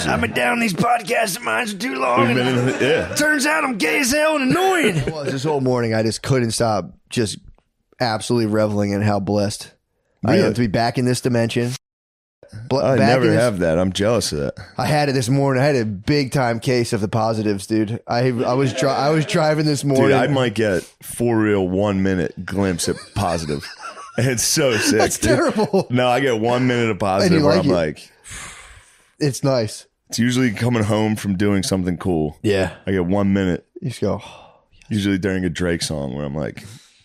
I've been down these podcasts of mine for too long. Turns out I'm gay as hell and annoying. Well, this whole morning, I just couldn't stop just absolutely reveling in how blessed I am to be back in this dimension. I never have that. I'm jealous of that. I had it this morning. I had a big time case of the positives, dude. I was driving this morning. Dude, I might get for real 1 minute glimpse at positive. It's so sick. That's terrible. No, I get 1 minute of positive where I'm like, it's nice. It's usually coming home from doing something cool. Yeah. I get 1 minute. You just go. Oh, yes. Usually during a Drake song where I'm like,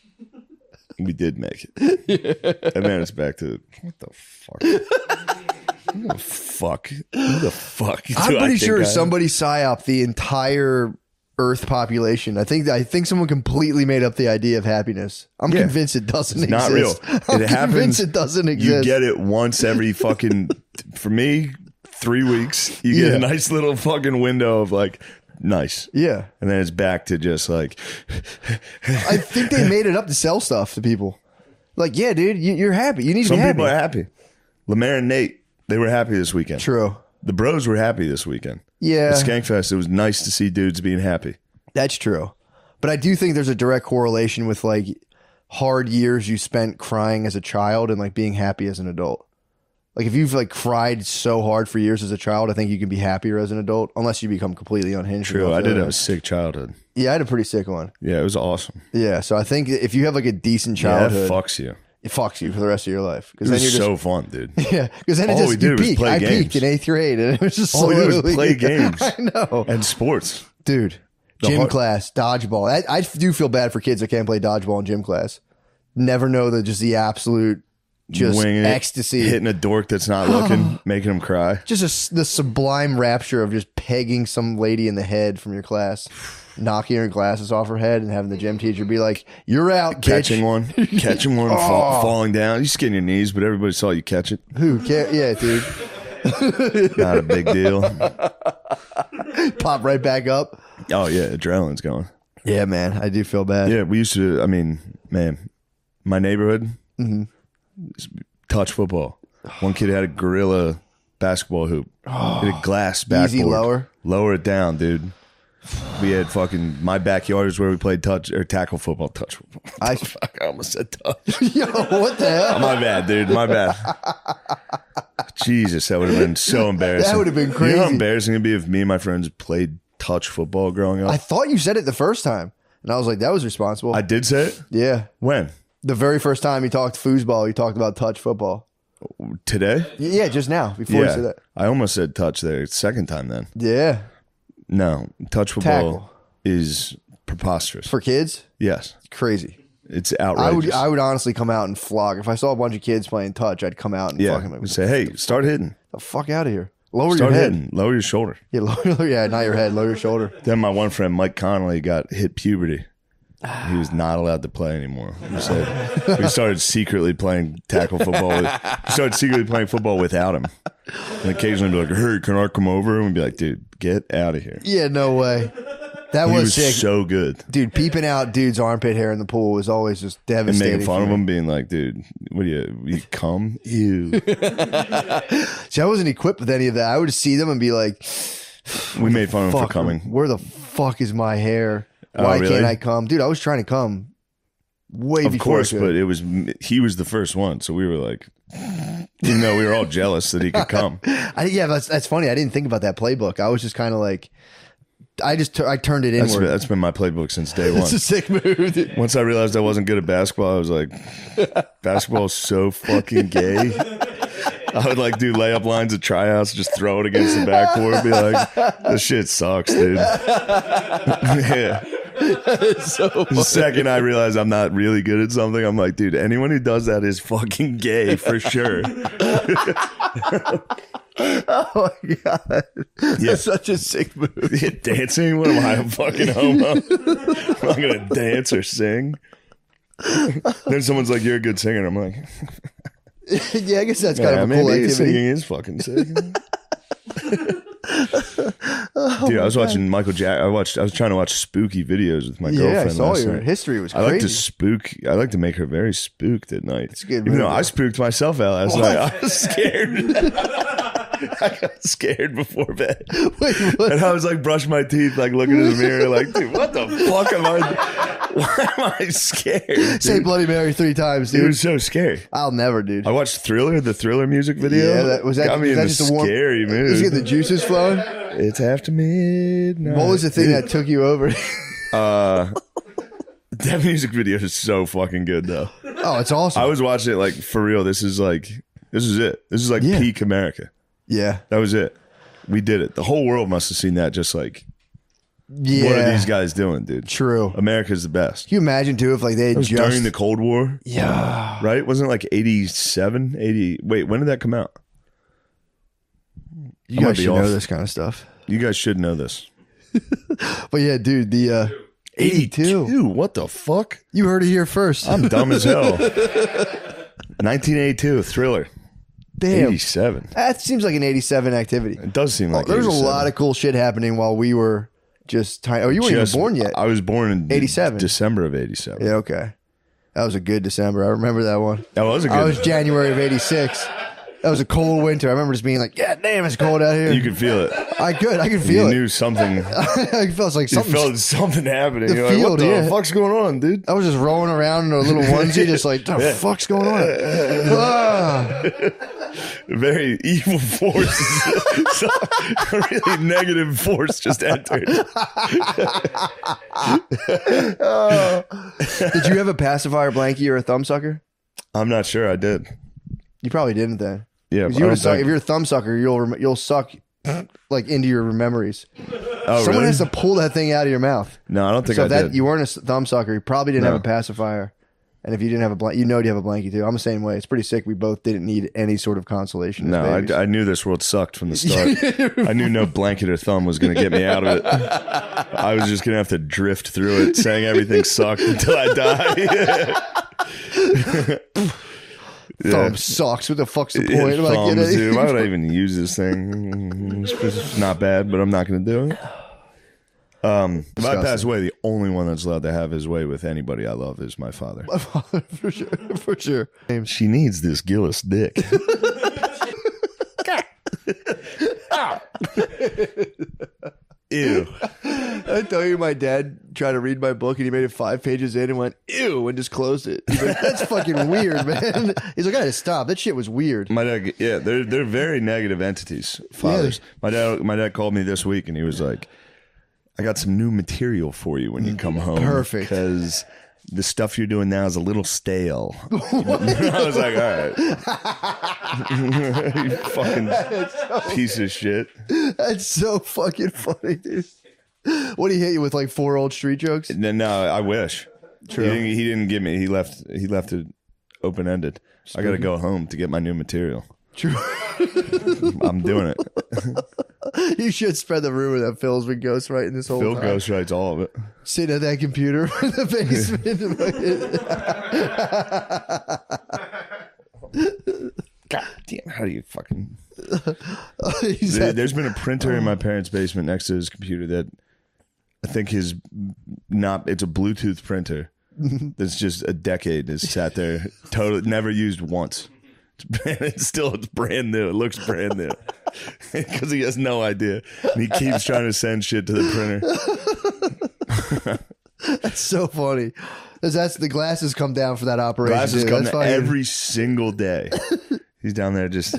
we did make it. And then it's back to, what the fuck? Who the fuck? I'm pretty sure somebody psyoped the entire Earth population. I think someone completely made up the idea of happiness. I'm convinced it doesn't exist. Not real. I'm convinced it doesn't exist. You get it once every fucking, for me, 3 weeks. You get a nice little fucking window of like, nice. Yeah. And then it's back to just like. I think they made it up to sell stuff to people. Like, yeah, dude, you're happy. You need to be happy. Some people are happy. Lemaire and Nate, they were happy this weekend. True. The bros were happy this weekend. Yeah. At Skankfest, it was nice to see dudes being happy. That's true. But I do think there's a direct correlation with like hard years you spent crying as a child and like being happy as an adult. Like if you've like cried so hard for years as a child, I think you can be happier as an adult unless you become completely unhinged. True. I did have a sick childhood. Yeah, I had a pretty sick one. Yeah, it was awesome. Yeah. So I think if you have like a decent childhood, that fucks you. It fucks you for the rest of your life. It was so fun, dude. Yeah, because then all we did was play games. I peaked in 8th grade, and it was just all we did was play games. I know. And sports, dude. Gym class, dodgeball. I do feel bad for kids that can't play dodgeball in gym class. Never know the absolute ecstasy, hitting a dork that's not looking, making him cry. Just the sublime rapture of just pegging some lady in the head from your class. Knocking her glasses off her head and having the gym teacher be like, "You're out, catching bitch." catching one, falling down. You skin your knees, but everybody saw you catch it. Who? Yeah, dude. Not a big deal. Pop right back up. Oh yeah, adrenaline's going. Yeah, man, I do feel bad. Yeah, we used to. I mean, man, my neighborhood, touch football. One kid had a gorilla basketball hoop. Hit a glass backboard. Easy lower it down, dude. We had fucking my backyard is where we played tackle football, touch football. I almost said touch. Yo, what the hell? My bad, dude. My bad. Jesus, that would have been so embarrassing. That would have been crazy. You know how embarrassing it'd be if me and my friends played touch football growing up? I thought you said it the first time, and I was like, that was responsible. I did say it? Yeah. When? The very first time you talked foosball, you talked about touch football. Today? Yeah, just now, before you said that. I almost said touch there. Second time then. Yeah. No, touch football is preposterous. For kids? Yes. It's crazy. It's outrageous. I would honestly come out and flog. If I saw a bunch of kids playing touch, I'd come out and fucking say, hey, start hitting. The fuck out of here. Lower Start your head. Hitting. Lower your shoulder. Yeah, not your head. Lower your shoulder. Then my one friend, Mike Connolly, got hit puberty. He was not allowed to play anymore. We started secretly playing tackle football. We started secretly playing football without him. And occasionally be like, hey, can I come over? And we'd be like, dude, get out of here. Yeah, no way. That was sick. So good. Dude, peeping out dude's armpit hair in the pool was always just devastating. And making fun of him, being like, dude, what do you cum? Ew. See, I wasn't equipped with any of that. I would see them and be like, we made fun of him for coming. Where the fuck is my hair? Why can't I come? Dude, I was trying to come way before. Of course, but he was the first one. So we were like, even though we were all jealous that he could come. That's funny. I didn't think about that playbook. I was just kind of like, I turned it inward. That's been my playbook since day one. It's a sick move. Once I realized I wasn't good at basketball, I was like, basketball is so fucking gay. I would like do layup lines at tryouts, just throw it against the backboard and be like, this shit sucks, dude. Yeah. So the second I realize I'm not really good at something, I'm like, dude, anyone who does that is fucking gay for sure. Oh my god. That's such a sick move. Dancing? What am I, a fucking homo? I'm not gonna dance or sing. Then someone's like, you're a good singer. I'm like, yeah, I guess that's kind of a cool activity. Singing is fucking sick. Dude, I was watching Michael Jackson. I was trying to watch spooky videos with my girlfriend. I saw last your night. history was crazy. I like to make her very spooked at night. It's a good Even though I spooked myself out last night. I was scared. I got scared before bed. Wait, what? And I was like, brushing my teeth, like looking in the mirror, like, dude, what the fuck am I? Why am I scared? Dude? Say Bloody Mary 3 times, It dude. was so scary. I'll never, dude. I watched Thriller, the Thriller music video. Yeah, got me in a just a warm, scary mood. Did you get the juices flowing? It's after midnight. What was the thing that took you over? That music video is so fucking good, though. Oh, it's awesome. I was watching it like for real. This is it. This is like Yeah. peak America. Yeah. That was it. We did it. The whole world must have seen that. Just like, Yeah. what are these guys doing, dude? True. America's the best. Can you imagine, too, if like they had It was just... during the Cold War, Yeah. right? Wasn't it like 87, 80? Wait, when did that come out? You I might guys be should know off. this kind of stuff. You guys should know this. But yeah, dude, the 82. What the fuck? You heard it here first. I'm dumb as hell. 1982, Thriller. Damn. 87. That seems like an 87 activity. It does seem like There's 87. a lot of cool shit happening while we were just tiny. Oh, you weren't even born yet. I was born in 87. December of 87. Yeah, okay. That was a good December. I remember that one. That was a good. I was January of 86. That was a cold winter. I remember just being like, yeah, damn, it's cold out here. You could feel it. I could You feel it. knew something. I felt like You something. felt something happening. The You're like, what field, the yeah. fuck's going on, dude? I was just rolling around in a little onesie, just like, what the fuck's going on? Ah. A very evil force. So, a really negative force just entered. Did you have a pacifier blankie or a thumb sucker? I'm not sure I did. You probably didn't then. Yeah, 'Cause I you would don't suck, think- if you're a thumb sucker, you'll suck like into your memories. Oh, Someone really? has to pull that thing out of your mouth. No, I don't think So I if that did. you weren't a thumb sucker, you probably didn't No. have a pacifier. And if you didn't have a blanket, you know you have a blankie too. I'm the same way. It's pretty sick. We both didn't need any sort of consolation. as No, babies. I knew this world sucked from the start. I knew no blanket or thumb was going to get me out of it. I was just going to have to drift through it, saying everything sucked until I die. Thumb sucks. What the fuck's the point? Yeah, Like, thumbs, dude. Why would I even use this thing? It's not bad, but I'm not going to do it. If I Disgusting. pass away, the only one that's allowed to have his way with anybody I love is my father. for sure. For sure. She needs this Gillis dick. Ew. I tell you, my dad tried to read my book and he made it 5 pages in and went, ew, and just closed it. He's like, that's fucking weird, man. He's like, I gotta stop. That shit was weird. My dad, yeah, they're very negative entities. Fathers. My dad called me this week and he was like, "I got some new material for you when you come home. Perfect. Because the stuff you're doing now is a little stale." I was like, "All right, you fucking piece of shit." That's so fucking funny, dude. What did he hit you with, like 4 old street jokes? No, I wish. True. He didn't give me. He left it open ended. I got to go home to get my new material. True. I'm doing it. You should spread the rumor that Phil's been ghostwriting this whole Phil time. ghostwrites all of it. Sitting at that computer in the basement. God damn! How do you fucking? He's at- There's been a printer in my parents' basement next to his computer that I think is not. It's a Bluetooth printer that's just a decade has sat there, totally never used once. It's brand new. It looks brand new because he has no idea, and he keeps trying to send shit to the printer. That's so funny. 'Cause that's the glasses come down for that operation. Glasses dude. come That's fucking- every single day. He's down there just.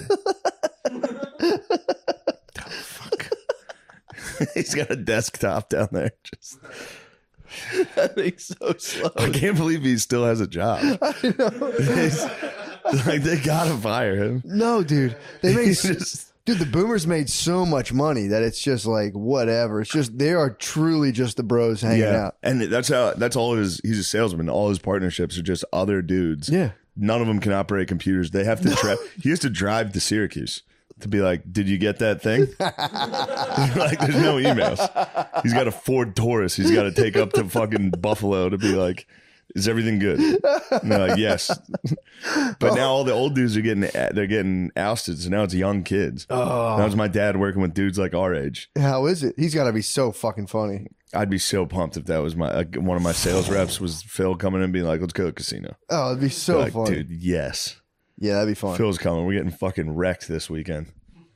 Fuck. He's got a desktop down there. Just. that thing's so slow. I can't believe he still has a job. I know. Like they gotta fire him. No, dude. They made He's just- dude. The boomers made so much money that it's just like whatever. It's just they are truly just the bros hanging out. and that's all his. He's a salesman. All his partnerships are just other dudes. Yeah. None of them can operate computers. They have to. He has to drive to Syracuse to be like, "Did you get that thing?" Like, there's no emails. He's got a Ford Taurus. He's got to take up to fucking Buffalo to be like, "Is everything good?" And they're like, "Yes." But now all the old dudes are getting ousted. So now it's young kids. Now it's my dad working with dudes like our age. How is it? He's got to be so fucking funny. I'd be so pumped if that was my one of my sales reps was Phil coming in and being like, "Let's go to the casino." Oh, it'd be so Like, funny. dude, yes. Yeah, that'd be fun. Phil's coming. We're getting fucking wrecked this weekend.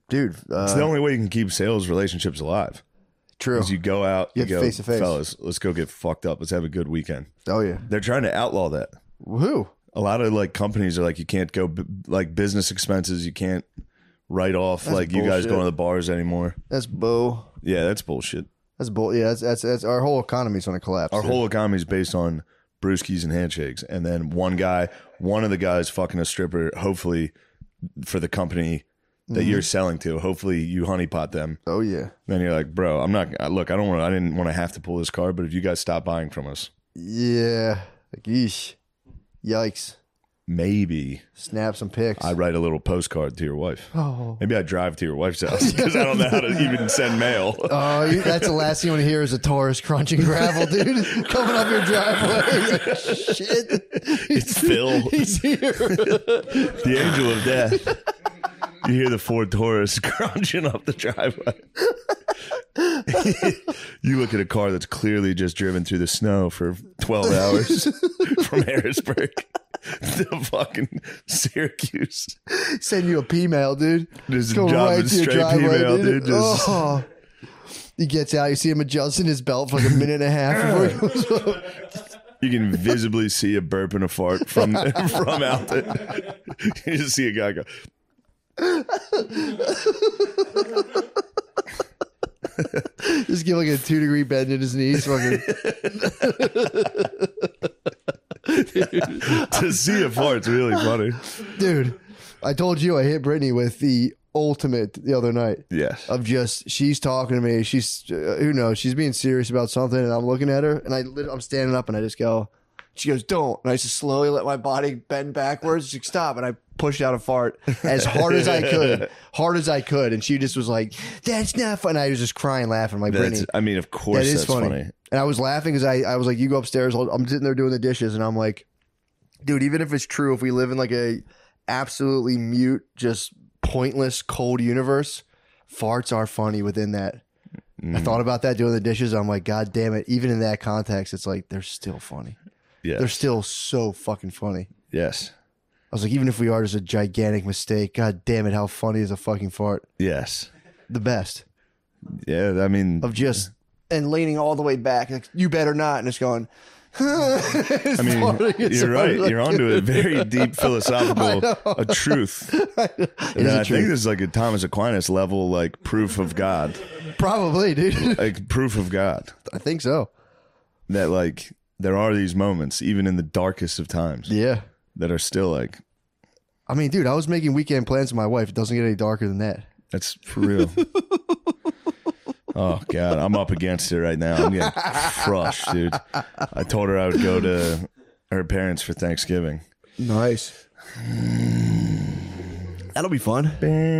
dude. It's the only way you can keep sales relationships alive. True. Is you go out, You you have go, face to face. fellas, let's go get fucked up. Let's have a good weekend. Oh yeah. They're trying to outlaw that. Woohoo. A lot of like companies are like, you can't go like business expenses. You can't write off That's like you guys bullshit. going to the bars anymore. That's bull. Yeah, that's bullshit. That's bull. Yeah, that's our whole economy's gonna collapse. Our dude. whole economy is based on brewskis and handshakes, and then one of the guys fucking a stripper. Hopefully, for the company that you're selling to, hopefully you honeypot them. Oh yeah. Then you're like, bro, I'm not. Look, I didn't want to have to pull this card, but if you guys stop buying from us, Yeah. Like, yeesh. Yikes. maybe Snap some pics. I write a little postcard to your wife. Oh. Maybe I drive to your wife's house because I don't know how to even send mail. Oh, that's the last thing you want to hear is a Taurus crunching gravel, dude. Coming up your driveway. Shit. It's Phil, He's here. the angel of death. You hear the Ford Taurus crunching up the driveway. You look at a car that's clearly just driven through the snow for 12 hours from Harrisburg to fucking Syracuse. Send you a P-mail, dude. Just Go dropping to your straight driveway, P-mail, dude. Just- Oh. He gets out. You see him adjusting his belt for like a minute and a half before he goes up. You can visibly see a burp and a fart from out there. You just see a guy go. Just give like a 2-degree bend in his knees. Fucking. To see a fart's really funny. Dude, I told you I hit Brittany with the ultimate the other night. Yes. Of just, she's talking to me. She's, who knows, she's being serious about something. And I'm looking at her and I'm standing up and I just go, she goes, don't. And I just slowly let my body bend backwards. She's like, stop. And I pushed out a fart as hard as I could. And she just was like, that's not fun. I was just crying, laughing. I'm like, Brittany, I mean, of course, that is that's funny. And I was laughing because I was like, you go upstairs. I'm sitting there doing the dishes. And I'm like, dude, even if it's true, if we live in like a absolutely mute, just pointless, cold universe, farts are funny within that. I thought about that doing the dishes. I'm like, God damn it. Even in that context, it's like, they're still funny. Yes. They're still so fucking funny. Yes. I was like, even if we are just a gigantic mistake, God damn it, how funny is a fucking fart? Yes. The best. Yeah. I mean, Of just, and leaning all the way back, like, you better not. And it's going, I mean, you're right. You're onto a very deep philosophical a truth. And I think this is like a Thomas Aquinas level, like proof of God, Probably, dude. like proof of God I think so. that like there are these moments, even in the darkest of times, Yeah. that are still like, I mean, dude, I was making weekend plans with my wife. It doesn't get any darker than that. that's for real. Oh God, I'm up against it right now. I'm getting crushed, dude. I told her I would go to her parents for Thanksgiving. Nice. That'll be fun.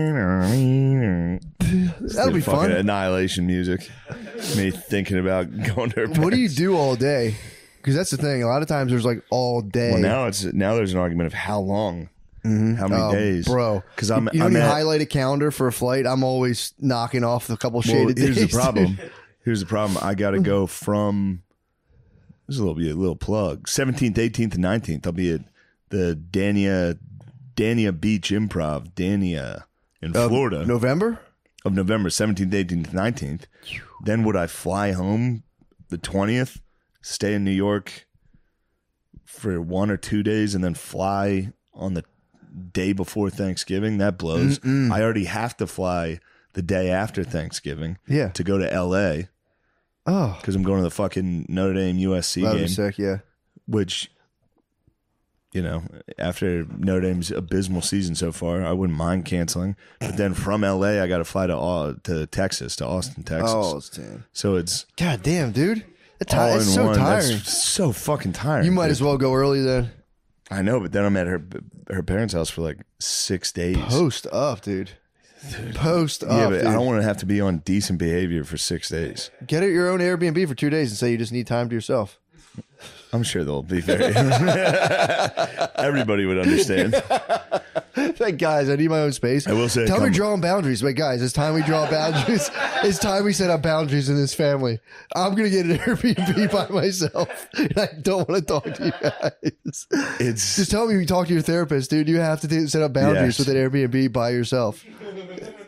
That'll be fun. Annihilation music. Me thinking about going to her parents. What do you do all day? Because that's the thing. A lot of times there's like all day. Well, now there's an argument of how long, how many days, Bro. Because you know, when you highlight a calendar for a flight, I'm always knocking off the couple shaded days. Here's the problem. Here's the problem. I got to go from. This is a little plug. 17th, 18th, and 19th. I'll be at the Dania Beach Improv, Dania in Florida. November? Of November 17th, 18th, 19th. Then would I fly home the 20th, stay in New York for 1 or 2 days, and then fly on the day before Thanksgiving? That blows. I already have to fly the day after Thanksgiving to go to L.A. Oh. because I'm going to the fucking Notre Dame USC That'd game, be sick, yeah. which, you know, after Notre Dame's abysmal season so far, I wouldn't mind canceling. But then from LA, I got to fly to Texas, to Austin, Texas. Oh, it's damn. So it's God damn, dude. It's all in so one. tiring. That's so fucking tiring. You might dude. as well go early then. I know, but then I'm at her parents' house for like 6 days. Post up, dude. Post up. Yeah, but dude. I don't want to have to be on decent behavior for 6 days. Get at your own Airbnb for 2 days and say you just need time to yourself. I'm sure they'll be very. Everybody would understand. Like, guys, I need my own space. I will say, Tell me drawing boundaries. But guys, it's time we draw boundaries. It's time we set up boundaries in this family. I'm going to get an Airbnb by myself. And I don't want to talk to you guys. It's Just tell me you talk to your therapist, dude. You have to set up boundaries Yes. with an Airbnb by yourself.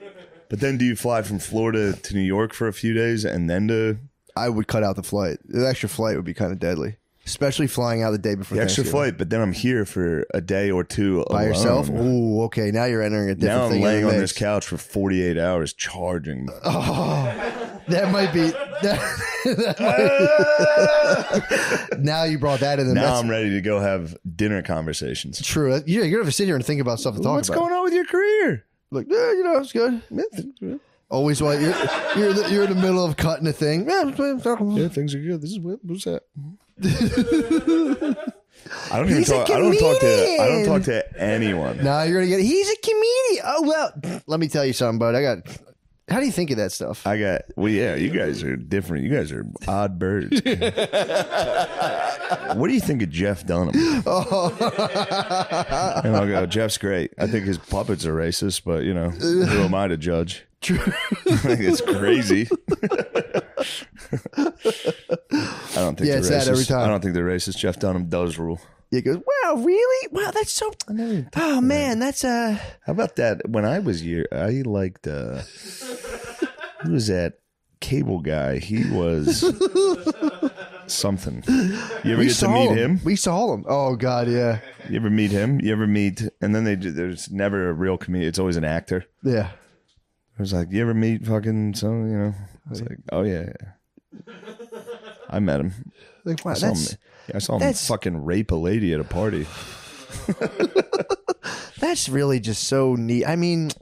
But then do you fly from Florida to New York for a few days and then to... I would cut out the flight. The extra flight would be kind of deadly, especially flying out the day before The extra Thanksgiving. flight, but then I'm here for a day or two By alone. yourself? Ooh, okay. Now you're entering a different Now I'm thing. laying in the on mix. this couch for 48 hours charging. That might be. Now you brought that in. The Now I'm ready to go have dinner conversations. True. You're going to sit here and think about stuff to talk What's about. going on with your career? Like, yeah, you know, it's good. Always while you're in the middle of cutting a thing. Yeah, things are good. This is what's that? I don't even talk. I don't talk to anyone. Nah, you're gonna get. He's a comedian. Oh well, let me tell you something, bud. How do you think of that stuff? Well, yeah, you guys are different. You guys are odd birds. What do you think of Jeff Dunham? And I'll go, Jeff's great. I think his puppets are racist, but you know, who am I to judge? True. It's crazy. I don't think Yeah, they're it's racist. that every time. I don't think they're racist. Jeff Dunham does rule. He goes, wow, really? Wow, that's so. Oh man, that's How about that? When I was here, I liked. Who was that cable guy? He was something. You ever get to meet him? We saw him. Oh god, yeah, You ever meet him? You ever meet? And then there's never a real comedian. It's always an actor. yeah. I was like, you ever meet fucking some? You know, I was like, oh yeah. I met him. Like, wow, I saw him fucking rape a lady at a party. that's really just so neat. I mean,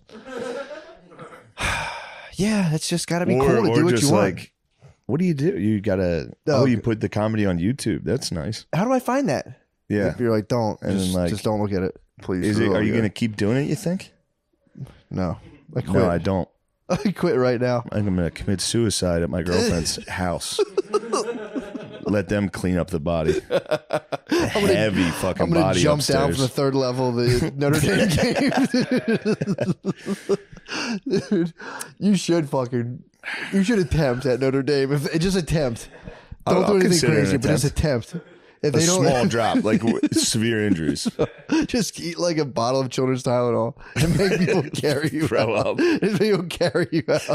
yeah, it's just got to be cool to do what you want. Like, what do? You gotta. You put the comedy on YouTube. That's nice. How do I find that? Yeah. If you're like, don't, And just, then, like, just don't look at it, please. Are you gonna keep doing it? You think? No, I quit. No, I don't. I quit right now. I'm gonna commit suicide at my girlfriend's house. Let them clean up the body. Heavy fucking I'm gonna body jump upstairs. down from the third level of the Notre Dame game. Dude, you should attempt at Notre Dame. Just attempt. Don't I'll do anything consider crazy, an but just attempt. If a they don't, small drop, like severe injuries. just eat like a bottle of children's Tylenol and make people carry you Throw out. up. And people carry you out.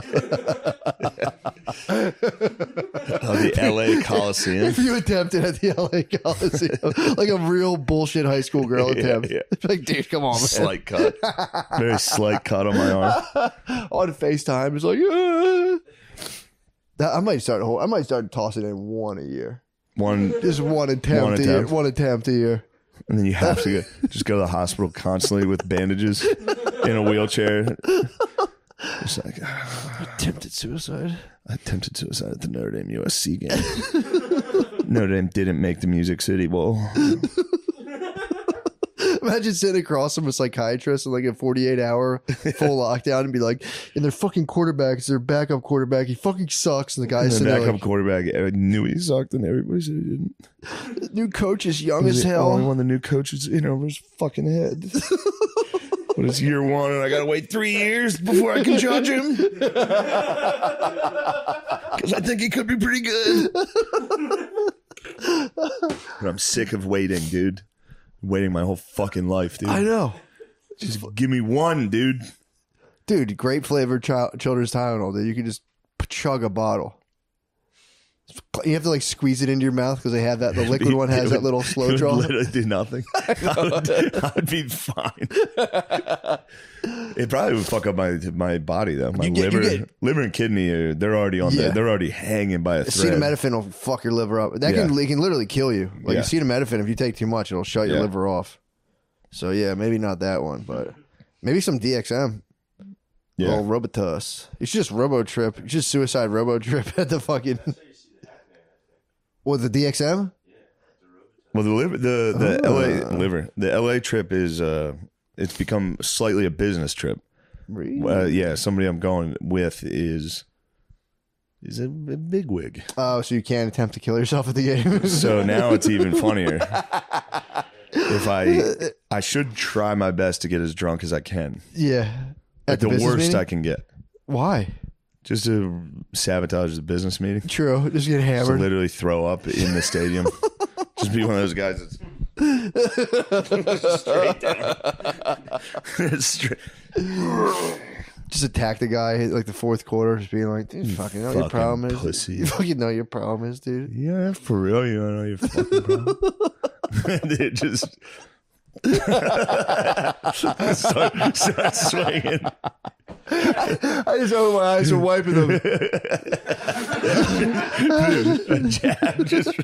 The LA Coliseum. If you attempted at the LA Coliseum, like a real bullshit high school girl attempt. yeah. Like, dude, come on, man. Slight cut. Very slight cut on my arm. On FaceTime, it's like, I might start tossing in one a year. Just one attempt a year. One attempt a year. And then you have to just go to the hospital constantly with bandages in a wheelchair. It's like, Attempted suicide. I attempted suicide at the Notre Dame USC game. Notre Dame didn't make the Music City Bowl. Imagine sitting across from a psychiatrist in like a 48-hour full lockdown and be like, and their fucking quarterback is their backup quarterback. He fucking sucks. And the guy's The sitting there backup like, quarterback knew he sucked, and everybody said he didn't. the new coach is young He's as the hell. only one the new coach is in over his fucking head. But it's year one, and I gotta wait 3 years before I can judge him. Because I think he could be pretty good. But I'm sick of waiting, dude. Waiting my whole fucking life, dude. I know. Just give me one, dude. Dude, grape flavored children's Tylenol, dude. You can just chug a bottle. You have to like squeeze it into your mouth because they have that. The liquid one has that little slow draw. It would literally do nothing. I would be fine. It probably would fuck up my body though. My liver and kidney they're already on Yeah. they're already hanging by a thread. Acetaminophen will fuck your liver up. That Yeah. can literally kill you. Like Yeah. acetaminophen, if you take too much, it'll shut your Yeah. liver off. So yeah, maybe not that one, but maybe some DXM. Yeah. Little Robitussin. You should just RoboTrip. You should just suicide RoboTrip at the fucking. What, the DXM? Well, the LA trip is it's become slightly a business trip. Really? Yeah, somebody I'm going with is a bigwig. Oh, so you can't attempt to kill yourself at the game. So now it's even funnier. If I should try my best to get as drunk as I can. Yeah. Like At the the business worst meeting? I can get. Why? Just to sabotage the business meeting. True. Just get To hammered. literally throw up in the stadium. Just be one of those guys that's straight down. Just attack the guy like the fourth quarter, just being like, dude, fucking know what your problem is. Pussy. You fucking know your problem is, dude. Yeah, for real. You don't know your fucking problem. Dude, just start swinging. I just opened my eyes and wiping them. A jab just.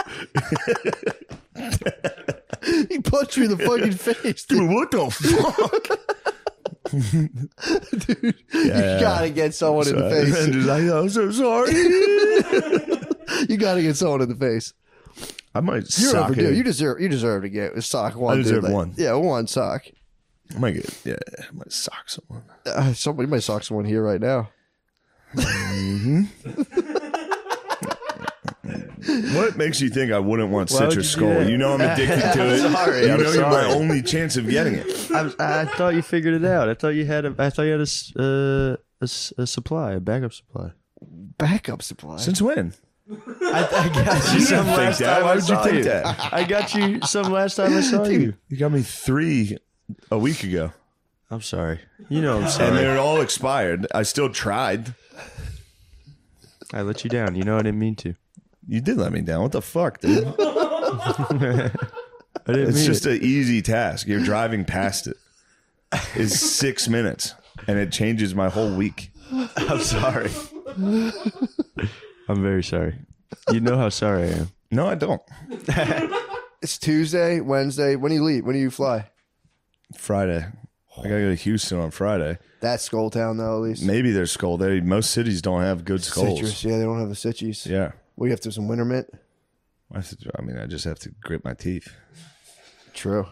He punched you in the fucking face, dude. Dude, what the fuck? Dude, you gotta get someone in the face. And just like, I'm so sorry. You gotta get someone in the face. I might You're sock overdue. it. You deserve to get a sock one. I deserve dude. one. Yeah, one sock. I might get. Yeah, I might sock someone. Somebody might sock someone here right now. What makes you think I wouldn't want Why would citrus you do skull? that? You know I'm addicted to it. Sorry, you I'm know you're my sorry. only chance of getting it. I thought you figured it out. I thought you had a supply, a backup supply. Backup supply. Since when? I got you some think last that? time Why I would you saw think you. that? I got you some last time I saw you. You got me 3 a week ago, I'm sorry. You know I'm and sorry. they're all expired. I still tried. I let you down. You know I didn't mean to. You did let me down. What the fuck, dude? I didn't It's mean just it. an easy task. You're driving past it. It's 6 minutes, and it changes my whole week. I'm sorry. I'm very sorry. You know how sorry I am. No, I don't. It's Tuesday, Wednesday. When do you leave? When do you fly? Friday. I gotta go to Houston on Friday. That's Skull Town, though, at least. Maybe there's skull. Most cities don't have good skulls. Citrus. Yeah, they don't have the citchies. Yeah. What do you have to have some winter mint? I just have to grit my teeth. True.